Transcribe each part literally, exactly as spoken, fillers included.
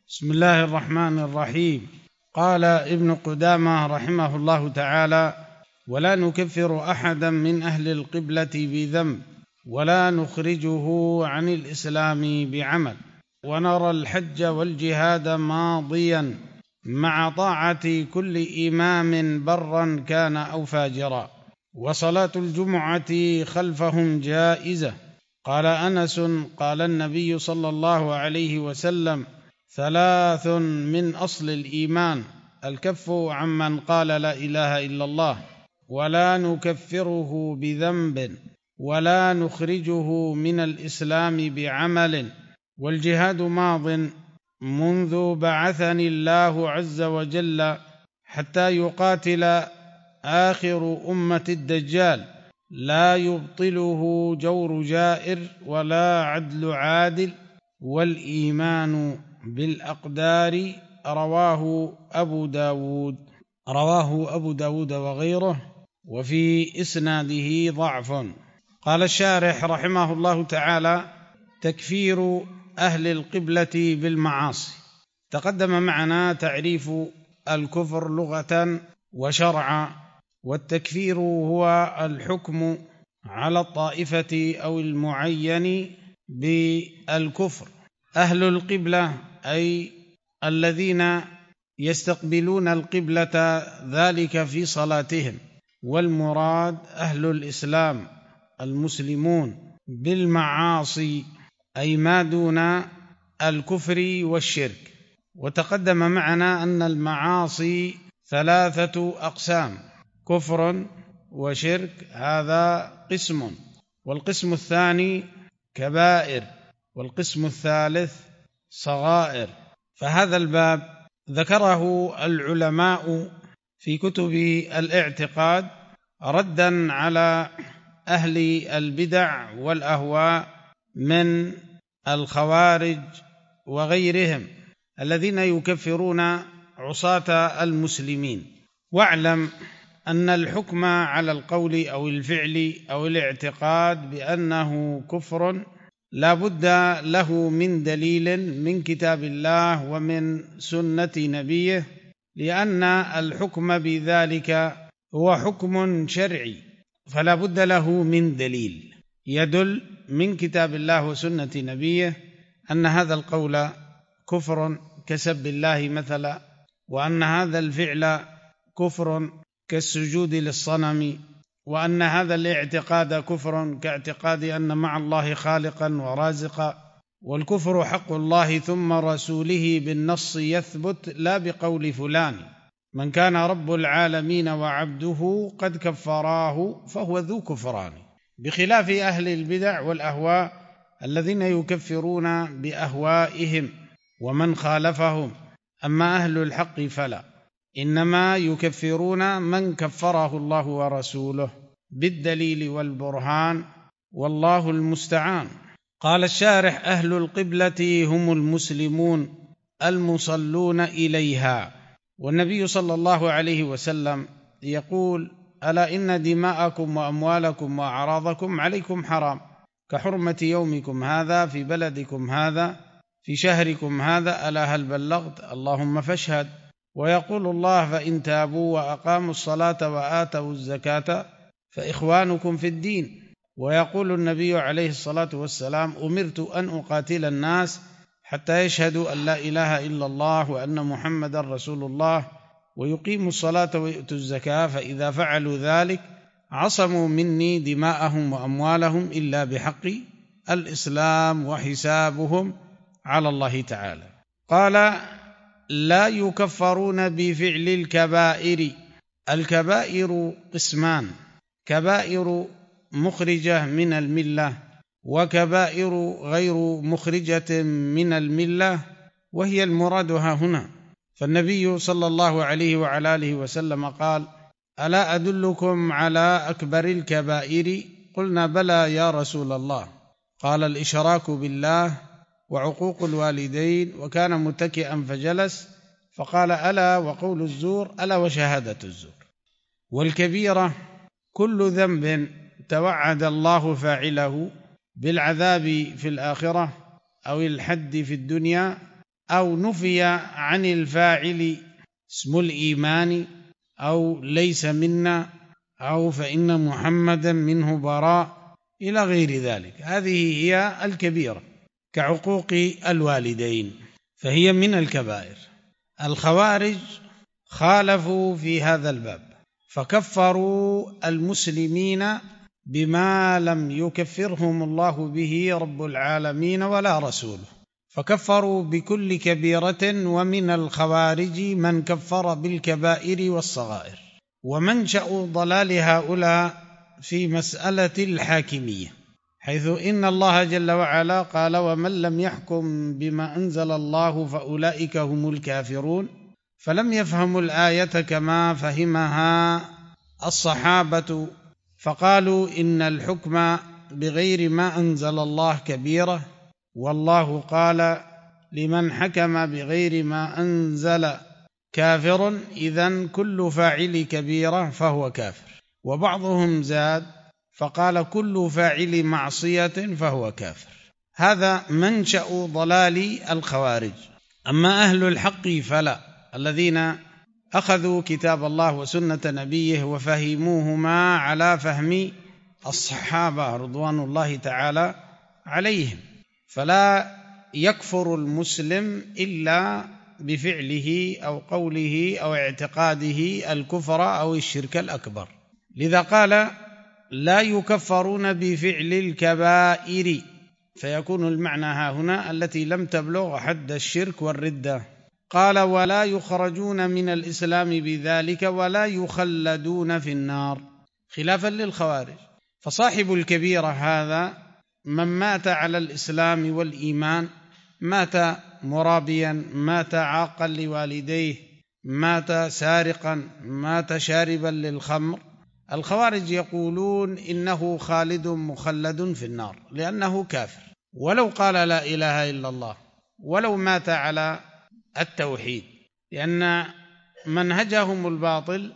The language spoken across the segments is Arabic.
بسم الله الرحمن الرحيم. قال ابن قدامة رحمه الله تعالى: ولا نكفر أحدا من أهل القبلة بذنب، ولا نخرجه عن الإسلام بعمل، ونرى الحج والجهاد ماضيا مع طاعة كل إمام برا كان أو فاجرا، وصلاة الجمعة خلفهم جائزة. قال أنس: قال النبي صلى الله عليه وسلم: ثلاث من أصل الإيمان: الكف عمن قال لا إله إلا الله، ولا نكفره بذنب، ولا نخرجه من الإسلام بعمل، والجهاد ماض منذ بعثني الله عز وجل حتى يقاتل آخر أمة الدجال، لا يبطله جور جائر ولا عدل عادل، والإيمان بالأقدار. رواه أبو داود رواه أبو داود وغيره، وفي إسناده ضعف. قال الشارح رحمه الله تعالى: تكفير أهل القبلة بالمعاصي. تقدم معنا تعريف الكفر لغة وشرعا، والتكفير هو الحكم على الطائفة أو المعين بالكفر. أهل القبلة أي الذين يستقبلون القبلة، ذلك في صلاتهم، والمراد أهل الإسلام المسلمون بالمعاصي أي ما دون الكفر والشرك. وتقدم معنا أن المعاصي ثلاثة أقسام: كفر وشرك، هذا قسم، والقسم الثاني كبائر، والقسم الثالث صغائر. فهذا الباب ذكره العلماء في كتب الاعتقاد ردا على أهل البدع والأهواء من الخوارج وغيرهم الذين يكفرون عصاة المسلمين. واعلم أن الحكم على القول أو الفعل أو الاعتقاد بأنه كفر لا بد له من دليل من كتاب الله ومن سنة نبيه، لأن الحكم بذلك هو حكم شرعي، فلا بد له من دليل يدل من كتاب الله وسنة نبيه أن هذا القول كفر كسب الله مثلا، وأن هذا الفعل كفر كالسجود للصنم، وأن هذا الاعتقاد كفر كاعتقاد أن مع الله خالقا ورازقا. والكفر حق الله ثم رسوله بالنص يثبت، لا بقول فلان. من كان رب العالمين وعبده قد كفراه فهو ذو كفران، بخلاف أهل البدع والأهواء الذين يكفرون بأهوائهم ومن خالفهم. أما أهل الحق فلا، إنما يكفرون من كفره الله ورسوله بالدليل والبرهان، والله المستعان. قال الشارح: أهل القبلة هم المسلمون المصلون إليها. والنبي صلى الله عليه وسلم يقول: ألا إن دماءكم وأموالكم وأعراضكم عليكم حرام، كحرمة يومكم هذا في بلدكم هذا في شهركم هذا، ألا هل بلغت؟ اللهم فاشهد. ويقول الله: فإن تابوا وأقاموا الصلاة وآتوا الزكاة فإخوانكم في الدين. ويقول النبي عليه الصلاة والسلام: أمرت أن أقاتل الناس حتى يشهدوا أن لا إله إلا الله وأن محمد رسول الله ويقيموا الصلاة ويؤتوا الزكاة، فإذا فعلوا ذلك عصموا مني دماءهم وأموالهم إلا بحق الإسلام وحسابهم على الله تعالى. قال: لا يكفرون بفعل الكبائر. الكبائر قسمان: كبائر مخرجة من الملة، وكبائر غير مخرجة من الملة، وهي المراد ها هنا. فالنبي صلى الله عليه وعلى آله وسلم قال: ألا أدلكم على أكبر الكبائر؟ قلنا: بلى يا رسول الله. قال: الإشراك بالله، وعقوق الوالدين. وكان متكئا فجلس، فقال: ألا وقول الزور، ألا وشهادة الزور. والكبيرة كل ذنب توعد الله فاعله بالعذاب في الآخرة أو الحد في الدنيا أو نفي عن الفاعل اسم الإيمان، أو ليس منا، أو فإن محمدا منه براء، إلى غير ذلك. هذه هي الكبيرة كعقوق الوالدين، فهي من الكبائر. الخوارج خالفوا في هذا الباب، فكفروا المسلمين بما لم يكفرهم الله به رب العالمين ولا رسوله، فكفروا بكل كبيرة. ومن الخوارج من كفر بالكبائر والصغائر. ومنشأ ضلال هؤلاء في مسألة الحاكمية، حيث إن الله جل وعلا قال: ومن لم يحكم بما أنزل الله فأولئك هم الكافرون. فلم يفهموا الآية كما فهمها الصحابة، فقالوا إن الحكم بغير ما أنزل الله كبيرة، والله قال: لمن حكم بغير ما أنزل كافر، إذن كل فاعل كبيرة فهو كافر. وبعضهم زاد فقال: كل فاعل معصية فهو كافر. هذا منشأ ضلال الخوارج. أما أهل الحق فلا، الذين أخذوا كتاب الله وسنة نبيه وفهموهما على فهم الصحابة رضوان الله تعالى عليهم، فلا يكفر المسلم إلا بفعله أو قوله أو اعتقاده الكفر أو الشرك الأكبر. لذا قال: لا يكفرون بفعل الكبائر، فيكون المعنى ها هنا التي لم تبلغ حد الشرك والردة. قال: ولا يخرجون من الإسلام بذلك ولا يخلدون في النار، خلافا للخوارج. فصاحب الكبيرة هذا من مات على الإسلام والإيمان، مات مرابيا، مات عاقا لوالديه، مات سارقا، مات شاربا للخمر، الخوارج يقولون إنه خالد مخلد في النار، لأنه كافر ولو قال لا إله إلا الله، ولو مات على التوحيد، لأن منهجهم الباطل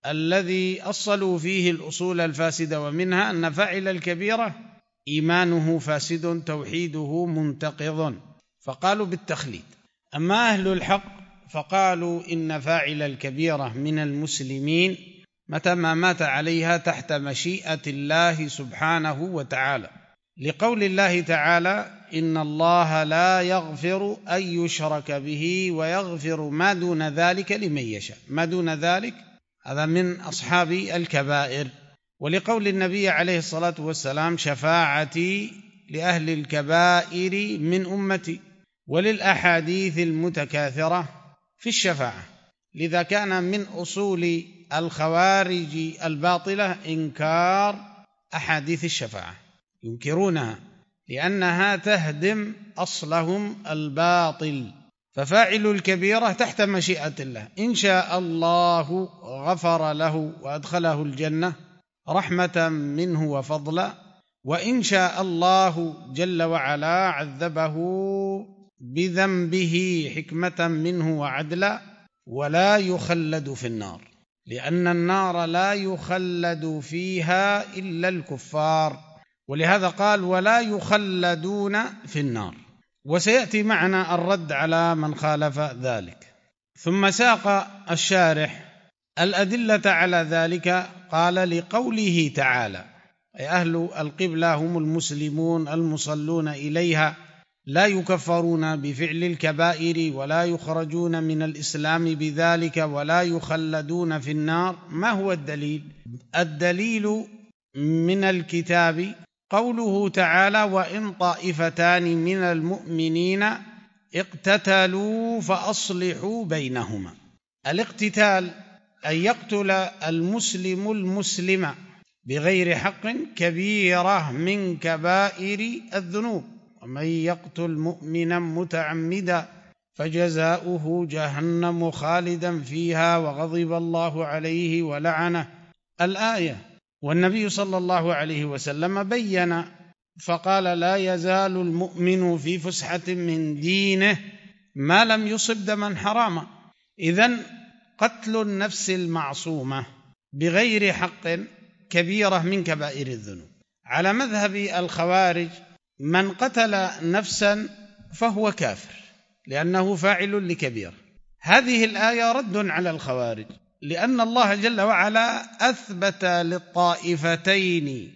الذي أصلوا فيه الأصول الفاسدة، ومنها أن فاعل الكبيرة إيمانه فاسد توحيده منتقض، فقالوا بالتخليد. أما أهل الحق فقالوا إن فاعل الكبيرة من المسلمين متى ما مات عليها تحت مشيئة الله سبحانه وتعالى، لقول الله تعالى: إن الله لا يغفر أن يشرك به ويغفر ما دون ذلك لمن يشاء. ما دون ذلك هذا من أصحاب الكبائر. ولقول النبي عليه الصلاة والسلام: شفاعتي لأهل الكبائر من أمتي، وللأحاديث المتكاثرة في الشفاعة. لذا كان من أصول الخوارج الباطلة إنكار أحاديث الشفاعة، ينكرونها لأنها تهدم أصلهم الباطل. ففاعل الكبيرة تحت مشيئة الله، إن شاء الله غفر له وأدخله الجنة رحمة منه وفضلا، وإن شاء الله جل وعلا عذبه بذنبه حكمة منه وعدلا، ولا يخلد في النار، لأن النار لا يخلد فيها إلا الكفار. ولهذا قال: ولا يخلدون في النار. وسيأتي معنا الرد على من خالف ذلك. ثم ساق الشارح الأدلة على ذلك، قال: لقوله تعالى، أي أهل القبلة هم المسلمون المصلون إليها، لا يكفرون بفعل الكبائر ولا يخرجون من الإسلام بذلك ولا يخلدون في النار. ما هو الدليل؟ الدليل من الكتاب قوله تعالى: وإن طائفتان من المؤمنين اقتتلوا فأصلحوا بينهما. الاقتتال أن يقتل المسلم المسلم بغير حق كبيرة من كبائر الذنوب، ومن يقتل مؤمنا متعمدا فجزاؤه جهنم خالدا فيها وغضب الله عليه ولعنه، الآية. والنبي صلى الله عليه وسلم بين فقال: لا يزال المؤمن في فسحة من دينه ما لم يصب دما حراما. إذن قتل النفس المعصومة بغير حق كبيرة من كبائر الذنوب. على مذهب الخوارج من قتل نفسا فهو كافر، لأنه فاعل لكبير. هذه الآية رد على الخوارج، لأن الله جل وعلا أثبت للطائفتين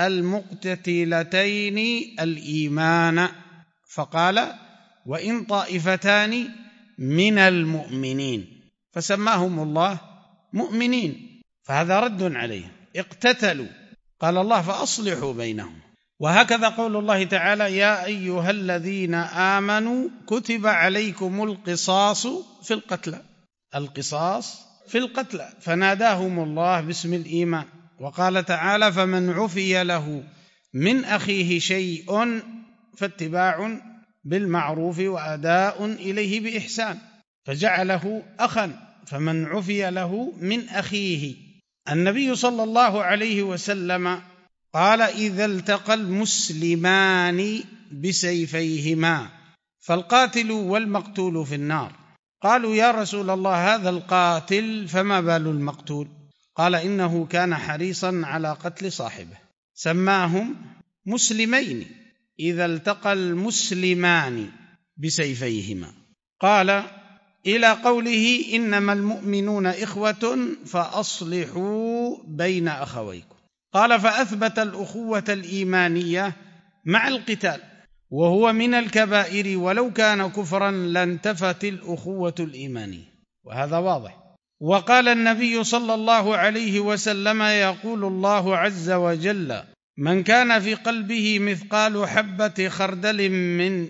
المقتتلتين الإيمان، فقال وإن طائفتان من المؤمنين، فسماهم الله مؤمنين، فهذا رد عليهم. اقتتلوا، قال الله فأصلحوا بينهم. وهكذا قول الله تعالى يا أيها الذين آمنوا كتب عليكم القصاص في القتلى، القصاص في القتلى، فناداهم الله باسم الإيمان. وقال تعالى فمن عفي له من أخيه شيء فاتباع بالمعروف وأداء إليه بإحسان، فجعله أخا، فمن عفي له من أخيه. النبي صلى الله عليه وسلم قال إذا التقى المسلمان بسيفيهما فالقاتل والمقتول في النار. قالوا يا رسول الله هذا القاتل فما بال المقتول؟ قال إنه كان حريصا على قتل صاحبه. سماهم مسلمين إذا التقى المسلمان بسيفيهما. قال إلى قوله إنما المؤمنون إخوة فأصلحوا بين أخويكم. قال فأثبت الأخوة الإيمانية مع القتال، وهو من الكبائر، ولو كان كفرا لانتفت الأخوة الإيمانية، وهذا واضح. وقال النبي صلى الله عليه وسلم يقول الله عز وجل من كان في قلبه مثقال حبة خردل من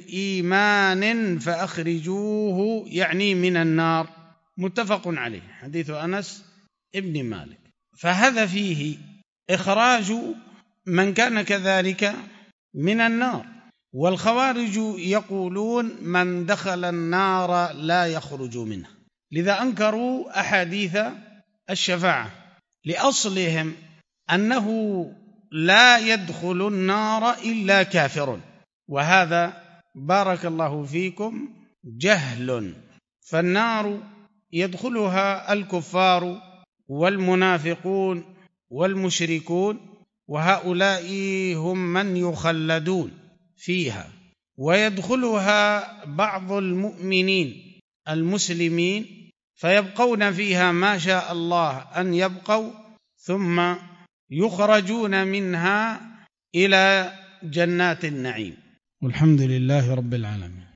إيمان فأخرجوه، يعني من النار، متفق عليه، حديث أنس ابن مالك. فهذا فيه إخراج من كان كذلك من النار. والخوارج يقولون من دخل النار لا يخرج منها، لذا أنكروا أحاديث الشفاعة، لأصلهم أنه لا يدخل النار إلا كافر، وهذا بارك الله فيكم جهل. فالنار يدخلها الكفار والمنافقون والمشركون، وهؤلاء هم من يخلدون فيها، ويدخلها بعض المؤمنين المسلمين فيبقون فيها ما شاء الله أن يبقوا، ثم يخرجون منها إلى جنات النعيم. والحمد لله رب العالمين.